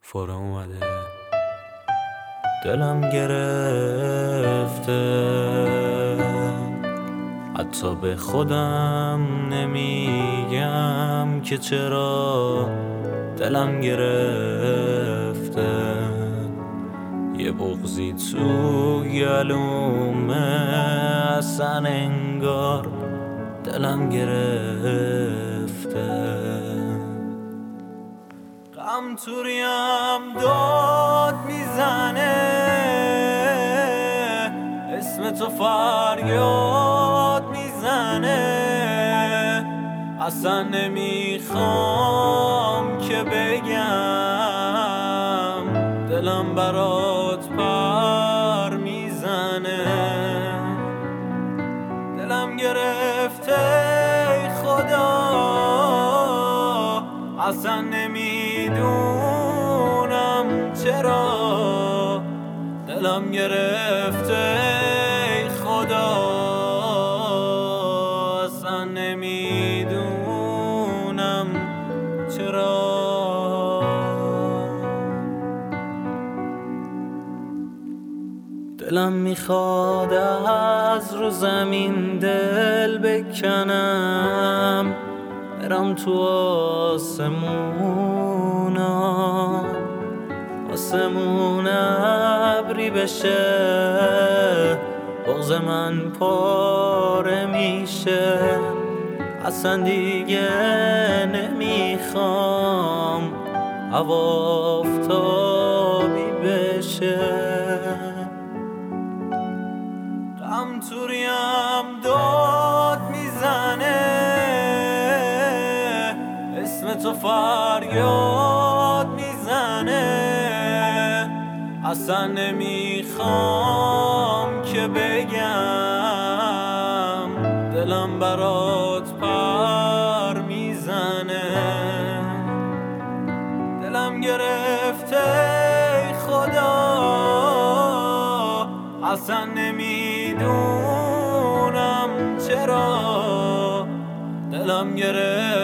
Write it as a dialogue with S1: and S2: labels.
S1: فرا اومده، دلم گرفته، حتی به خودم نمیگم که چرا دلم گرفته. یه بغضی تو گلومه، اصلا انگار دلم گرفته. غم توریم داد میزنه، اسم تو فریاد میزنه. اصلا نمیخوام که بگم، دلم برات پر میزنه. دلم گرفته ای خدا، اصلا نمیدونم چرا. دلم گرفته ای خدا، اصلا نمیدونم چرا. دلم میخواد از رو زمین دل بکنم، برم تو آسمون ابری بشه، بغض من پاره میشه. اصلا دیگه نمیخوام هوا آفتابی بشه. غم توریم داد میزنه، اسم تو فریاد میزنه. اصلا نمیخوام که بگم، دلم برات پر میزنه. دلم گرفته ای خدا، اصلا نمیدونم چرا. دلم گرفته